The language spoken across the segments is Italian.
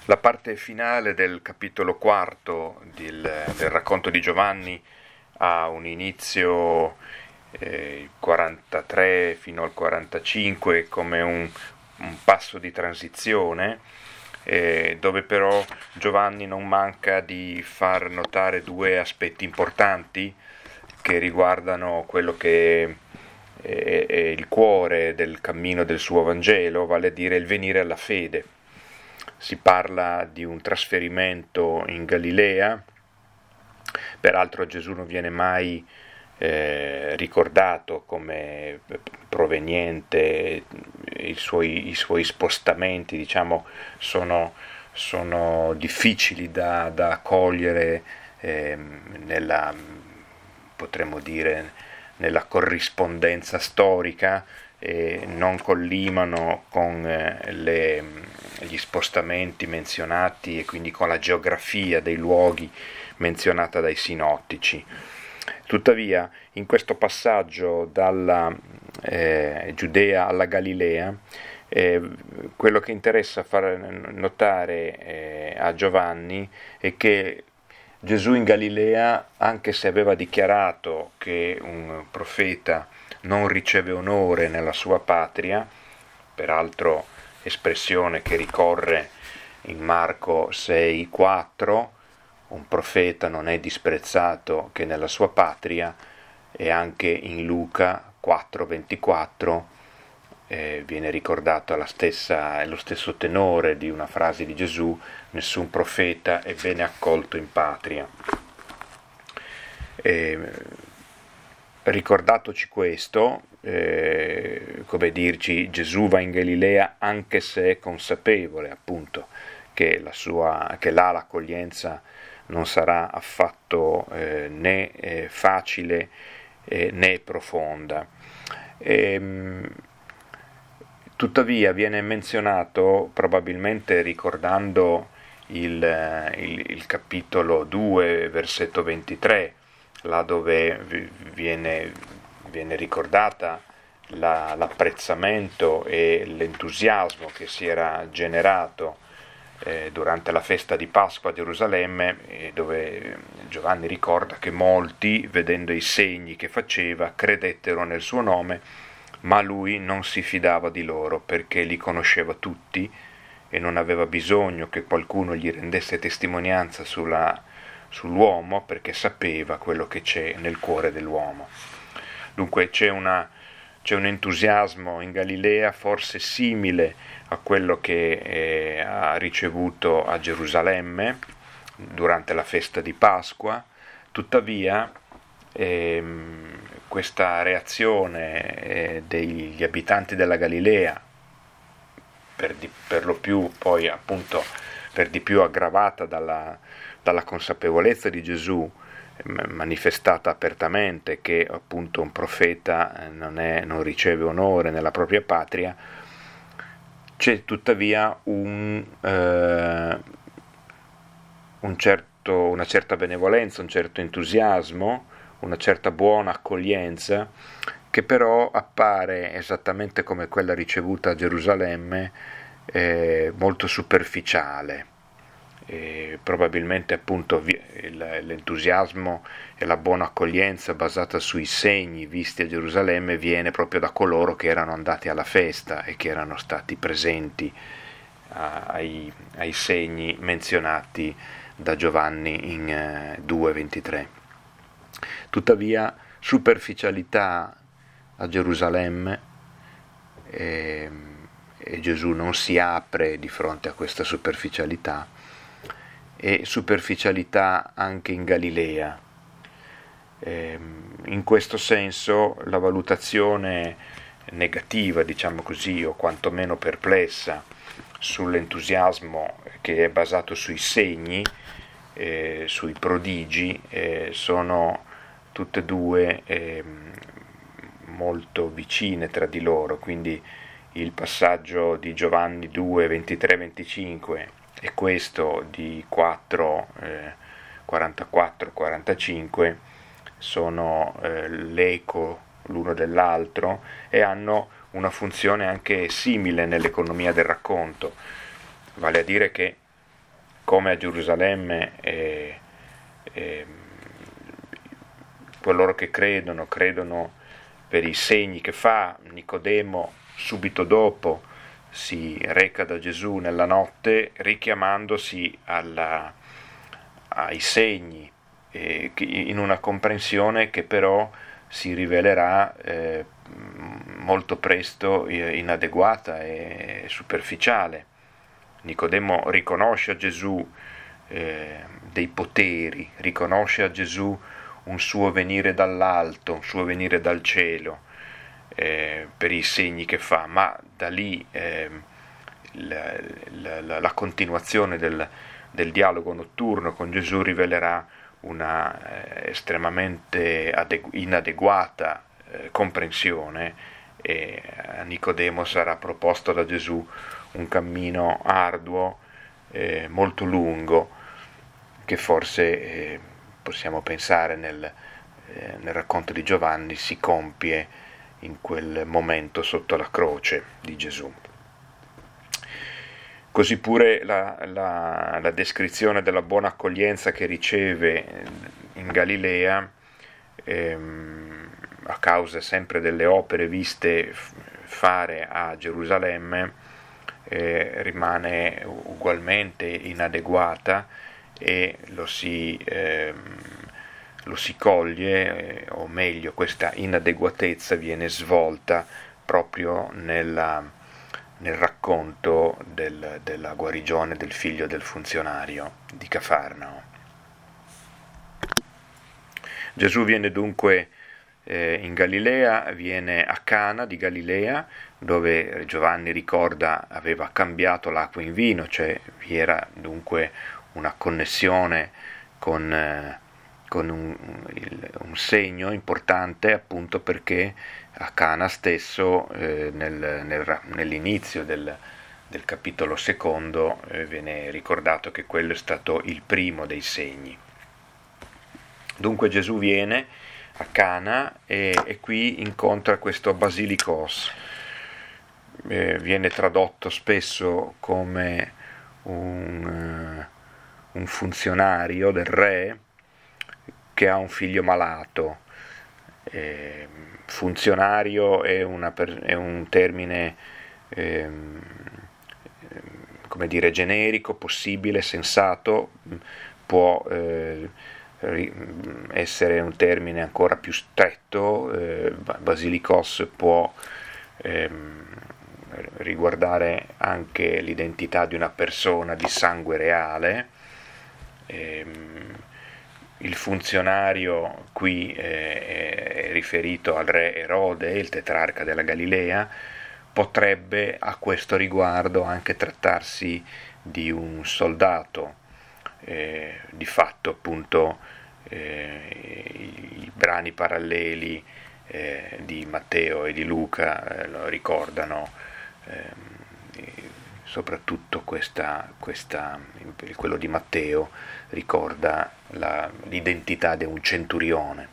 La parte finale del capitolo quarto del racconto di Giovanni ha un inizio 43 fino al 45 come un passo di transizione, dove però Giovanni non manca di far notare due aspetti importanti che riguardano quello che è il cuore del cammino del suo Vangelo, vale a dire il venire alla fede. Si parla di un trasferimento in Galilea, peraltro Gesù non viene mai ricordato come proveniente, i suoi spostamenti, diciamo, sono difficili da cogliere potremmo dire, nella corrispondenza storica, non collimano con gli spostamenti menzionati e quindi con la geografia dei luoghi menzionata dai sinottici. Tuttavia, in questo passaggio dalla Giudea alla Galilea, quello che interessa far notare a Giovanni è che Gesù in Galilea, anche se aveva dichiarato che un profeta non riceve onore nella sua patria, peraltro espressione che ricorre in Marco 6,4, un profeta non è disprezzato che nella sua patria, e anche in Luca 4,24 viene ricordato lo stesso tenore di una frase di Gesù: nessun profeta è bene accolto in patria. Ricordatoci questo, come dirci, Gesù va in Galilea anche se è consapevole appunto che là l'accoglienza non sarà affatto né facile né profonda. Tuttavia viene menzionato, probabilmente ricordando il capitolo 2, versetto 23, là dove viene ricordata l'apprezzamento e l'entusiasmo che si era generato durante la festa di Pasqua a Gerusalemme, dove Giovanni ricorda che molti, vedendo i segni che faceva, credettero nel suo nome, ma lui non si fidava di loro perché li conosceva tutti e non aveva bisogno che qualcuno gli rendesse testimonianza sull'uomo, perché sapeva quello che c'è nel cuore dell'uomo. Dunque c'è un entusiasmo in Galilea forse simile a quello che ha ricevuto a Gerusalemme durante la festa di Pasqua. Tuttavia questa reazione degli abitanti della Galilea, per lo più poi appunto per di più aggravata dalla consapevolezza di Gesù manifestata apertamente che appunto un profeta non riceve onore nella propria patria, c'è tuttavia una certa benevolenza, un certo entusiasmo, una certa buona accoglienza, che però appare, esattamente come quella ricevuta a Gerusalemme, molto superficiale. Probabilmente appunto l'entusiasmo e la buona accoglienza basata sui segni visti a Gerusalemme viene proprio da coloro che erano andati alla festa e che erano stati presenti ai segni menzionati da Giovanni in 2,23. Tuttavia superficialità a Gerusalemme, e Gesù non si apre di fronte a questa superficialità, e superficialità anche in Galilea. In questo senso la valutazione negativa, diciamo così, o quantomeno perplessa sull'entusiasmo che è basato sui segni, sui prodigi, sono tutte e due molto vicine tra di loro, quindi il passaggio di Giovanni 2, 23, 25 e questo di 4, 44, 45 sono l'eco l'uno dell'altro e hanno una funzione anche simile nell'economia del racconto, vale a dire che come a Gerusalemme coloro che credono per i segni che fa. Nicodemo subito dopo si reca da Gesù nella notte richiamandosi ai segni, in una comprensione che però si rivelerà molto presto inadeguata e superficiale. Nicodemo riconosce a Gesù dei poteri, riconosce a Gesù un suo venire dall'alto, un suo venire dal cielo, per i segni che fa, ma da lì la continuazione del dialogo notturno con Gesù rivelerà una estremamente inadeguata comprensione, e a Nicodemo sarà proposto da Gesù un cammino arduo, molto lungo, che forse possiamo pensare nel racconto di Giovanni si compie in quel momento sotto la croce di Gesù. Così pure la descrizione della buona accoglienza che riceve in Galilea, a causa sempre delle opere viste fare a Gerusalemme, rimane ugualmente inadeguata, e lo si coglie, o meglio, questa inadeguatezza viene svolta proprio nel racconto della guarigione del figlio del funzionario di Cafarnao. Gesù viene dunque in Galilea, viene a Cana di Galilea, dove Giovanni ricorda aveva cambiato l'acqua in vino, cioè vi era dunque una connessione con un segno importante, appunto perché a Cana stesso, nell'inizio del capitolo secondo, viene ricordato che quello è stato il primo dei segni. Dunque Gesù viene a Cana e qui incontra questo basilikos, viene tradotto spesso come un funzionario del re che ha un figlio malato. Funzionario è un termine come dire generico, possibile, sensato, può essere un termine ancora più stretto. Basilikos può riguardare anche l'identità di una persona di sangue reale. Il funzionario qui è riferito al re Erode, il tetrarca della Galilea. Potrebbe a questo riguardo anche trattarsi di un soldato. Di fatto, appunto, i brani paralleli di Matteo e di Luca lo ricordano, soprattutto quello di Matteo ricorda l'identità di un centurione.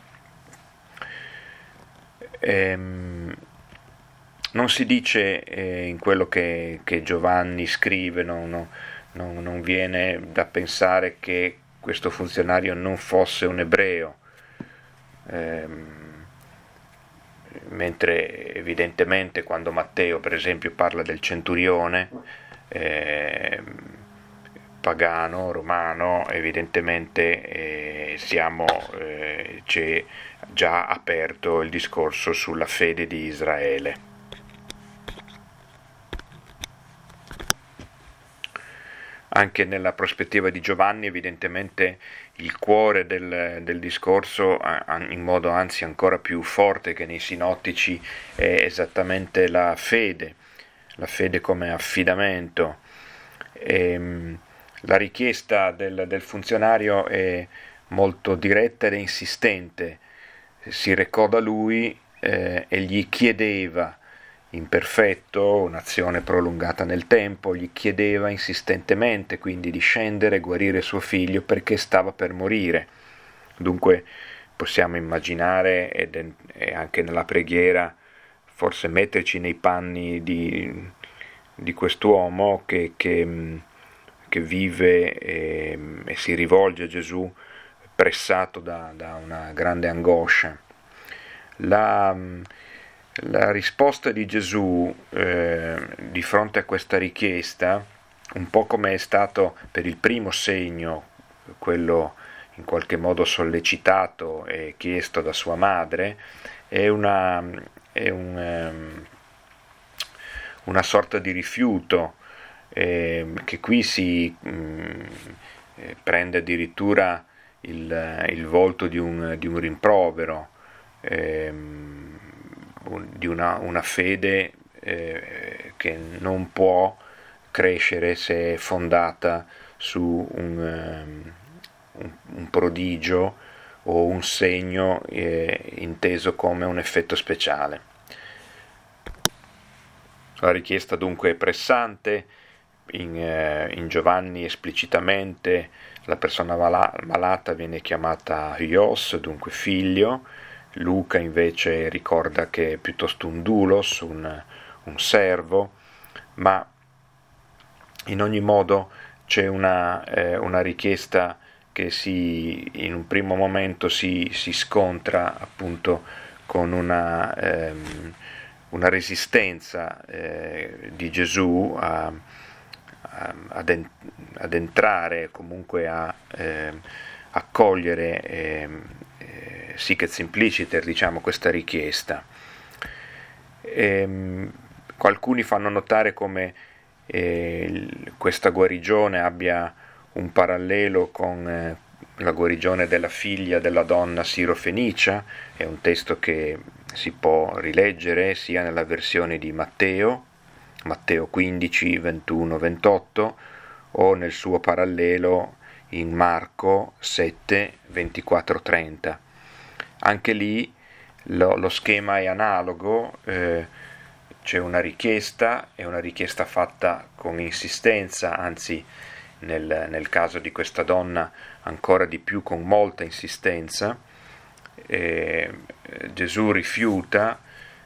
Non si dice in quello che Giovanni scrive, non viene da pensare che questo funzionario non fosse un ebreo, mentre evidentemente quando Matteo per esempio parla del centurione pagano, romano, evidentemente c'è già aperto il discorso sulla fede di Israele. Anche nella prospettiva di Giovanni evidentemente il cuore del discorso, in modo anzi ancora più forte che nei sinottici, è esattamente la fede come affidamento. La richiesta del funzionario è molto diretta ed insistente. Si recò da lui e gli chiedeva, imperfetto, un'azione prolungata nel tempo, gli chiedeva insistentemente quindi di scendere e guarire suo figlio perché stava per morire. Dunque possiamo immaginare, e anche nella preghiera, forse metterci nei panni di quest'uomo che che vive e si rivolge a Gesù pressato da una grande angoscia. La risposta di Gesù di fronte a questa richiesta, un po' come è stato per il primo segno, quello in qualche modo sollecitato e chiesto da sua madre, è una sorta di rifiuto che qui si prende addirittura il volto di un rimprovero, di una fede che non può crescere se è fondata su un prodigio o un segno inteso come un effetto speciale. La richiesta dunque è pressante. In Giovanni esplicitamente la persona malata viene chiamata huios, dunque figlio. Luca invece ricorda che è piuttosto un doulos, un servo, ma in ogni modo c'è una richiesta che in un primo momento si scontra appunto con una resistenza di Gesù ad entrare, comunque a accogliere sic et simpliciter, diciamo, questa richiesta. Alcuni fanno notare come questa guarigione abbia un parallelo con la guarigione della figlia della donna sirofenicia. È un testo che si può rileggere sia nella versione di Matteo 15, 21, 28, o nel suo parallelo in Marco 7, 24, 30. Anche lì lo schema è analogo, c'è una richiesta, è una richiesta fatta con insistenza, anzi nel caso di questa donna ancora di più con molta insistenza. Gesù rifiuta,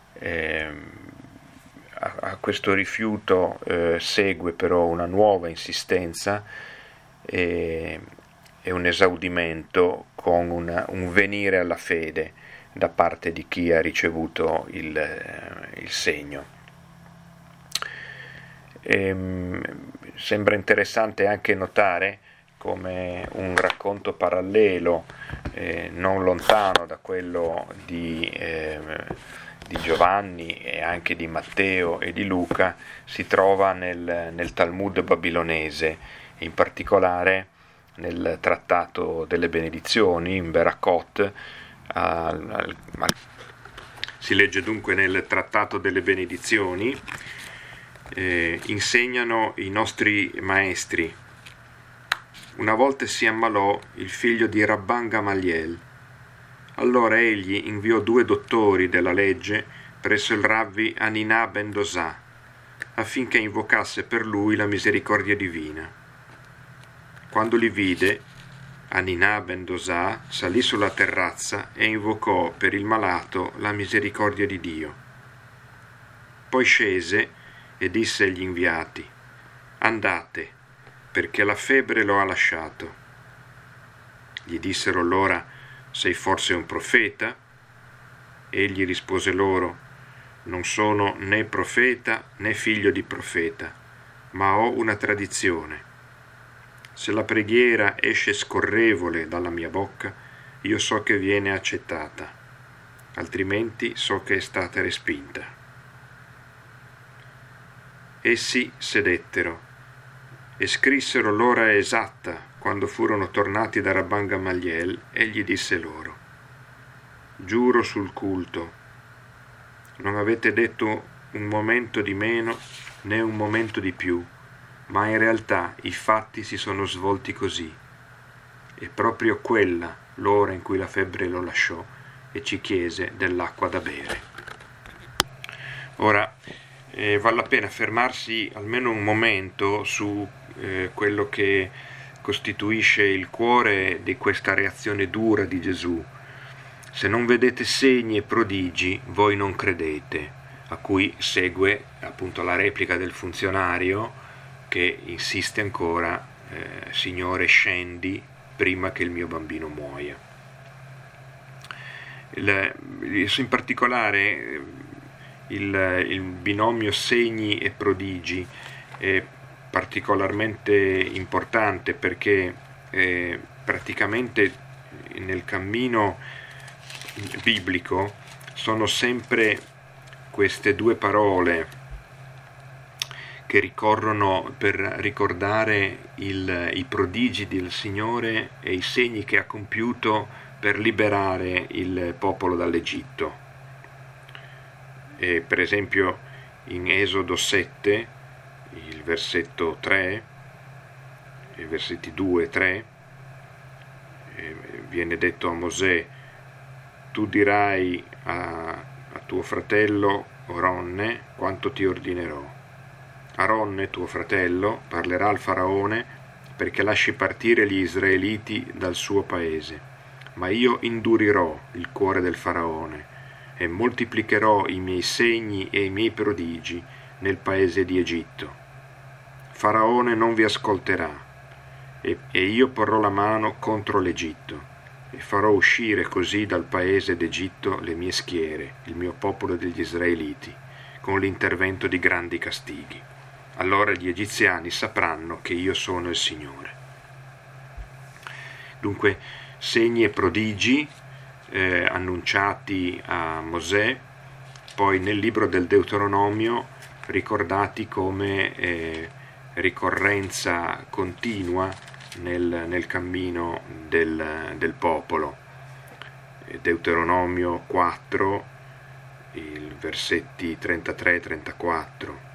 a questo rifiuto segue però una nuova insistenza e un esaudimento con un venire alla fede da parte di chi ha ricevuto il segno. Sembra interessante anche notare come un racconto parallelo, non lontano da quello di Giovanni e anche di Matteo e di Luca, si trova nel Talmud babilonese, in particolare nel Trattato delle Benedizioni, in Berakot. Si legge dunque nel Trattato delle Benedizioni: insegnano i nostri maestri. Una volta si ammalò il figlio di Rabban Gamaliel. Allora egli inviò 2 dottori della legge presso il Rabbi Aninà ben Dosà, affinché invocasse per lui la misericordia divina. Quando li vide, Aninà ben Dosà salì sulla terrazza e invocò per il malato la misericordia di Dio. Poi scese e disse agli inviati: «Andate, perché la febbre lo ha lasciato». Gli dissero allora: «Sei forse un profeta?» Egli rispose loro: «Non sono né profeta né figlio di profeta, ma ho una tradizione. Se la preghiera esce scorrevole dalla mia bocca, io so che viene accettata, altrimenti so che è stata respinta». Essi sedettero e scrissero l'ora esatta. Quando furono tornati da Rabban Gamaliel, egli disse loro: «Giuro sul culto, non avete detto un momento di meno né un momento di più, ma in realtà i fatti si sono svolti così. È proprio quella l'ora in cui la febbre lo lasciò e ci chiese dell'acqua da bere». Ora, vale la pena fermarsi almeno un momento su quello che costituisce il cuore di questa reazione dura di Gesù. «Se non vedete segni e prodigi, voi non credete», a cui segue appunto la replica del funzionario che insiste ancora: Signore, scendi prima che il mio bambino muoia. In particolare il binomio segni e prodigi è particolarmente importante perché praticamente nel cammino biblico sono sempre queste due parole che ricorrono per ricordare i prodigi del Signore e i segni che ha compiuto per liberare il popolo dall'Egitto. E per esempio in Esodo 7, il versetto 3, i versetti 2 e 3, viene detto a Mosè: tu dirai a tuo fratello Aronne quanto ti ordinerò. Aronne, tuo fratello, parlerà al faraone perché lasci partire gli israeliti dal suo paese, ma io indurirò il cuore del faraone e moltiplicherò i miei segni e i miei prodigi nel paese di Egitto. Faraone non vi ascolterà e io porrò la mano contro l'Egitto e farò uscire così dal paese d'Egitto le mie schiere, il mio popolo degli israeliti, con l'intervento di grandi castighi. Allora gli egiziani sapranno che io sono il Signore. Dunque, segni e prodigi annunciati a Mosè, poi nel libro del Deuteronomio ricordati come ricorrenza continua nel cammino del popolo. Deuteronomio 4, i versetti 33 e 34.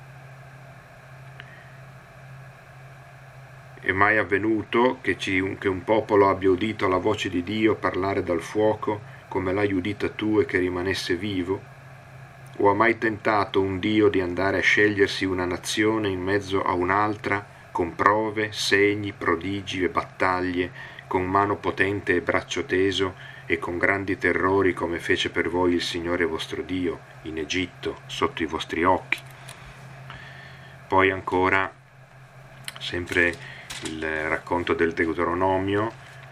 È mai avvenuto che un popolo abbia udito la voce di Dio parlare dal fuoco come l'hai udita tu e che rimanesse vivo? O ha mai tentato un Dio di andare a scegliersi una nazione in mezzo a un'altra con prove, segni, prodigi e battaglie, con mano potente e braccio teso e con grandi terrori come fece per voi il Signore vostro Dio in Egitto, sotto i vostri occhi? Poi ancora, sempre il racconto del Deuteronomio,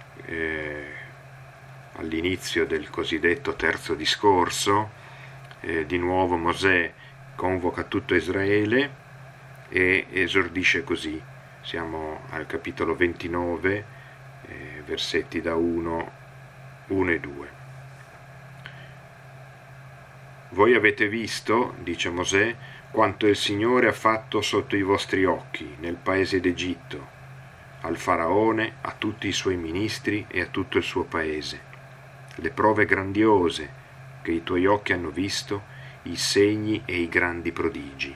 all'inizio del cosiddetto terzo discorso, di nuovo Mosè convoca tutto Israele e esordisce così. Siamo al capitolo 29, versetti da 1 e 2. Voi avete visto, dice Mosè, quanto il Signore ha fatto sotto i vostri occhi nel paese d'Egitto, al faraone, a tutti i suoi ministri e a tutto il suo paese. Le prove grandiose che i tuoi occhi hanno visto, i segni e i grandi prodigi.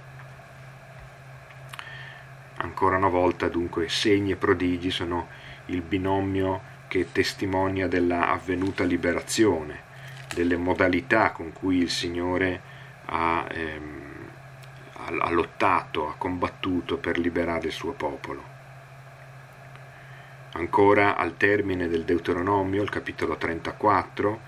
Ancora una volta, dunque, segni e prodigi sono il binomio che testimonia della avvenuta liberazione, delle modalità con cui il Signore ha lottato, ha combattuto per liberare il suo popolo. Ancora al termine del Deuteronomio, il capitolo 34,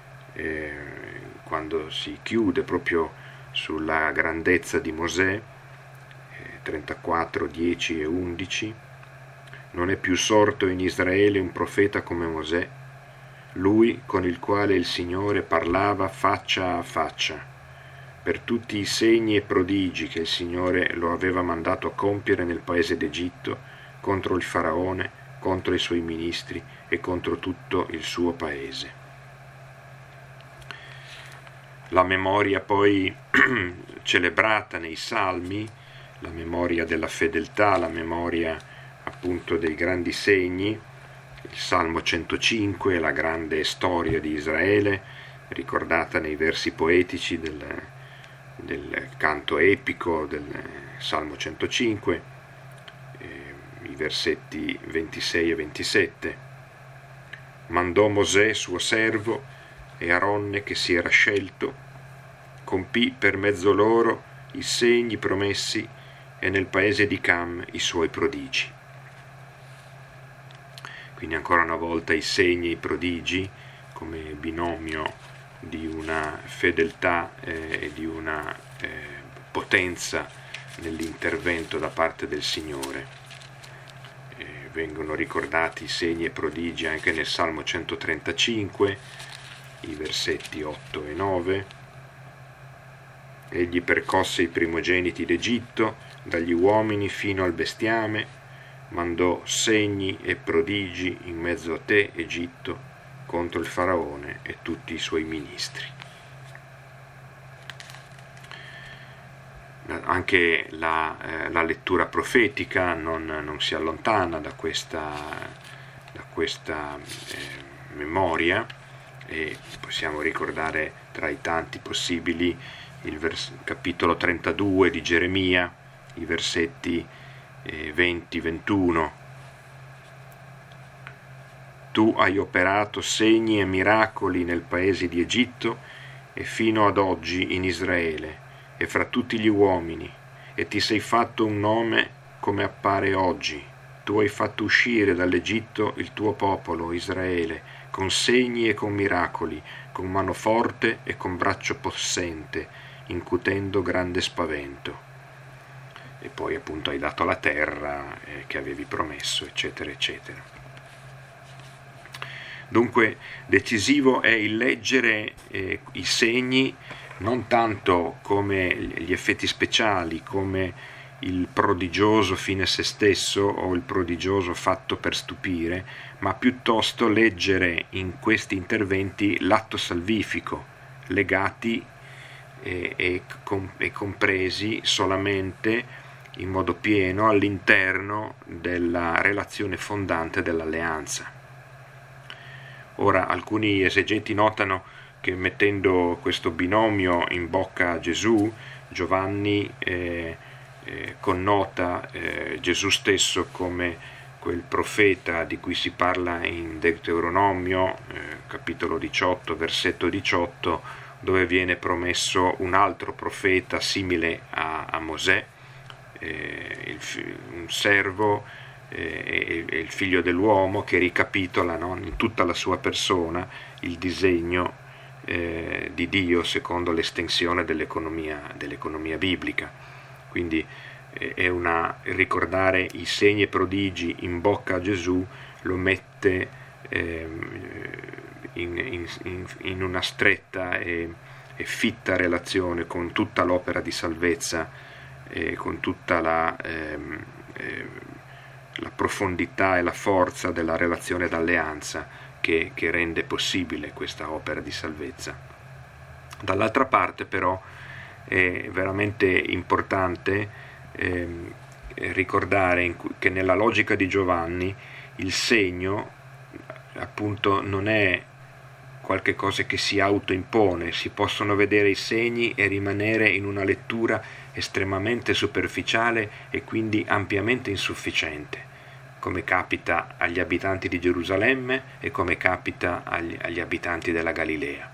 quando si chiude proprio sulla grandezza di Mosè, 34, 10 e 11, non è più sorto in Israele un profeta come Mosè, lui con il quale il Signore parlava faccia a faccia, per tutti i segni e prodigi che il Signore lo aveva mandato a compiere nel paese d'Egitto contro il faraone, contro i suoi ministri e contro tutto il suo paese. La memoria poi celebrata nei Salmi, la memoria della fedeltà, la memoria appunto dei grandi segni, il Salmo 105, la grande storia di Israele, ricordata nei versi poetici del canto epico del Salmo 105, i versetti 26 e 27. Mandò Mosè suo servo e Aronne che si era scelto, compì per mezzo loro i segni promessi e nel paese di Cam i suoi prodigi. Quindi ancora una volta i segni e i prodigi come binomio di una fedeltà e di una potenza nell'intervento da parte del Signore. vengono ricordati segni e prodigi anche nel Salmo 135, i versetti 8 e 9. Egli percosse i primogeniti d'Egitto, dagli uomini fino al bestiame, mandò segni e prodigi in mezzo a te, Egitto, contro il faraone e tutti i suoi ministri. Anche la lettura profetica non si allontana da questa memoria, e possiamo ricordare tra i tanti possibili il capitolo 32 di Geremia, i versetti 20-21. Tu hai operato segni e miracoli nel paese di Egitto e fino ad oggi in Israele e fra tutti gli uomini, e ti sei fatto un nome come appare oggi. Tu hai fatto uscire dall'Egitto il tuo popolo, Israele, con segni e con miracoli, con mano forte e con braccio possente, incutendo grande spavento. E poi appunto hai dato la terra che avevi promesso, eccetera, eccetera. Dunque decisivo è il leggere i segni non tanto come gli effetti speciali, come il prodigioso fine a se stesso o il prodigioso fatto per stupire, ma piuttosto leggere in questi interventi l'atto salvifico, legati e compresi solamente in modo pieno all'interno della relazione fondante dell'alleanza. Ora, alcuni esegeti notano che mettendo questo binomio in bocca a Gesù, Giovanni connota Gesù stesso come quel profeta di cui si parla in Deuteronomio, capitolo 18, versetto 18, dove viene promesso un altro profeta simile a Mosè, un servo e il figlio dell'uomo, che ricapitola, no, in tutta la sua persona il disegno di Dio secondo l'estensione dell'economia biblica. Quindi ricordare i segni e prodigi in bocca a Gesù lo mette in una stretta e fitta relazione con tutta l'opera di salvezza, con tutta la profondità e la forza della relazione d'alleanza che rende possibile questa opera di salvezza. Dall'altra parte però è veramente importante ricordare che nella logica di Giovanni il segno appunto non è qualche cosa che si autoimpone, si possono vedere i segni e rimanere in una lettura estremamente superficiale e quindi ampiamente insufficiente, come capita agli abitanti di Gerusalemme e come capita agli abitanti della Galilea.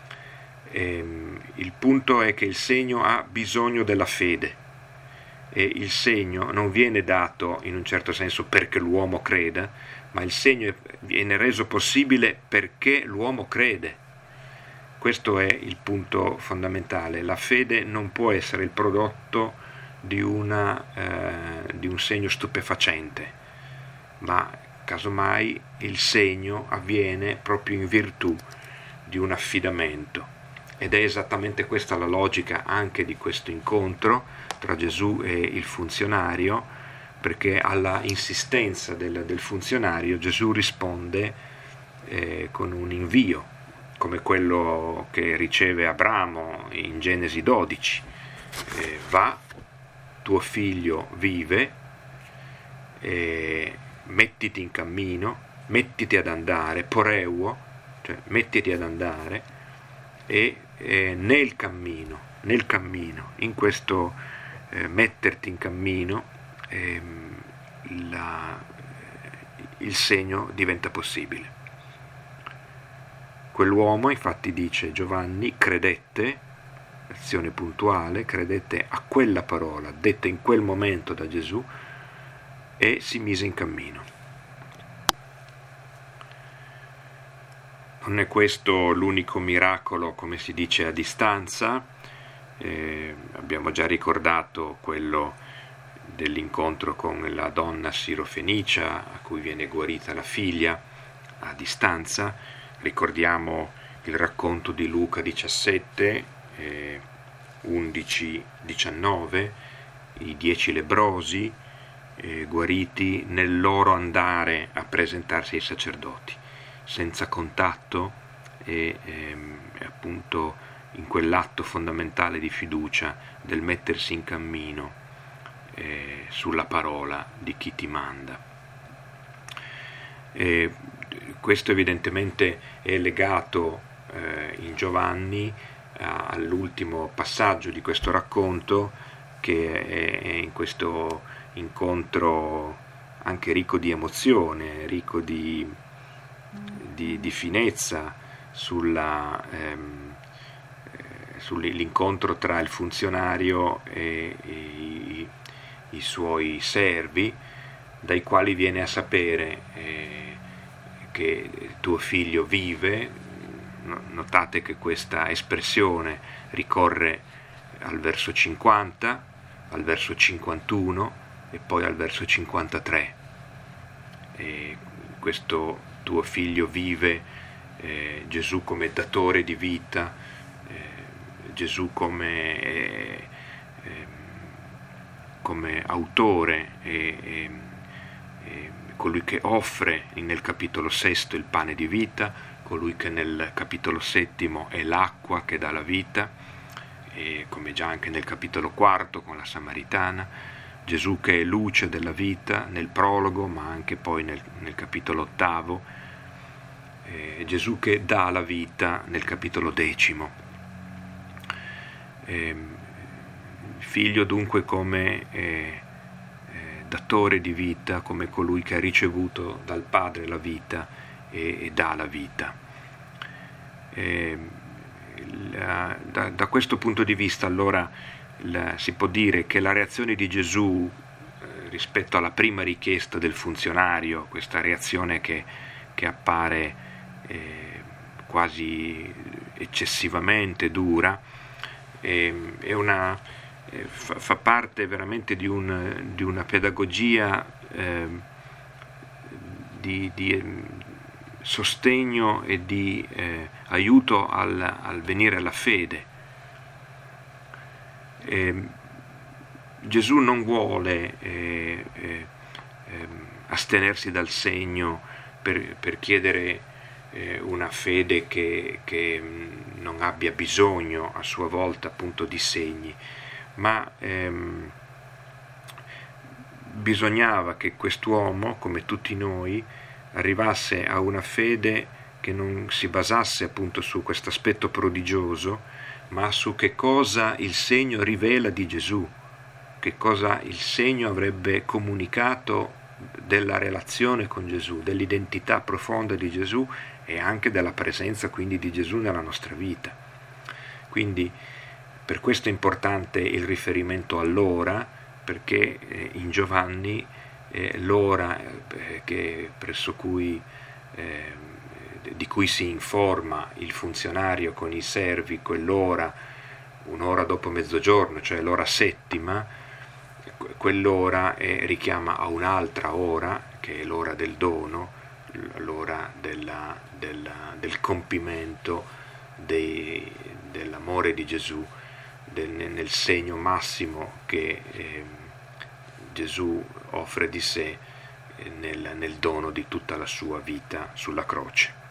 Il punto è che il segno ha bisogno della fede, e il segno non viene dato in un certo senso perché l'uomo creda, ma il segno viene reso possibile perché l'uomo crede. Questo è il punto fondamentale. La fede non può essere il prodotto di un segno stupefacente, ma casomai il segno avviene proprio in virtù di un affidamento. Ed è esattamente questa la logica anche di questo incontro tra Gesù e il funzionario, perché alla insistenza del funzionario Gesù risponde con un invio, come quello che riceve Abramo in Genesi 12. Va, tuo figlio vive, mettiti in cammino, mettiti ad andare, poreuo, cioè mettiti ad andare, e nel cammino, in questo metterti in cammino, il segno diventa possibile. Quell'uomo, infatti, dice Giovanni, credette, azione puntuale, credette a quella parola detta in quel momento da Gesù e si mise in cammino. Non è questo l'unico miracolo, come si dice, a distanza. Abbiamo già ricordato quello dell'incontro con la donna sirofenicia a cui viene guarita la figlia a distanza. Ricordiamo il racconto di Luca 17, 11-19, i 10 lebbrosi guariti nel loro andare a presentarsi ai sacerdoti, senza contatto e appunto in quell'atto fondamentale di fiducia del mettersi in cammino sulla parola di chi ti manda. Questo evidentemente è legato in Giovanni all'ultimo passaggio di questo racconto, che è in questo incontro anche ricco di emozione, ricco di finezza sull'incontro tra il funzionario e i suoi servi, dai quali viene a sapere che tuo figlio vive. Notate che questa espressione ricorre al verso 50, al verso 51 e poi al verso 53. Questo tuo figlio vive, Gesù come datore di vita, Gesù come autore e colui che offre nel capitolo 6 il pane di vita, colui che nel capitolo 7 è l'acqua che dà la vita, e come già anche nel capitolo 4 con la Samaritana, Gesù che è luce della vita nel prologo, ma anche poi nel capitolo 8, Gesù che dà la vita nel capitolo 10. Figlio dunque come datore di vita, come colui che ha ricevuto dal Padre la vita e dà la vita. Da questo punto di vista allora si può dire che la reazione di Gesù rispetto alla prima richiesta del funzionario, questa reazione che appare quasi eccessivamente dura, fa parte veramente di una pedagogia di sostegno e di aiuto al venire alla fede. Gesù non vuole astenersi dal segno per chiedere una fede che non abbia bisogno a sua volta appunto di segni, ma bisognava che quest'uomo, come tutti noi, arrivasse a una fede che non si basasse appunto su questo aspetto prodigioso, ma su che cosa il segno rivela di Gesù, che cosa il segno avrebbe comunicato della relazione con Gesù, dell'identità profonda di Gesù e anche della presenza quindi di Gesù nella nostra vita. Quindi per questo è importante il riferimento all'ora, perché in Giovanni l'ora di cui si informa il funzionario con i servi, quell'ora, un'ora dopo mezzogiorno, cioè l'ora settima, quell'ora richiama a un'altra ora, che è l'ora del dono, l'ora del compimento dell'amore di Gesù, nel segno massimo che Gesù offre di sé nel dono di tutta la sua vita sulla croce.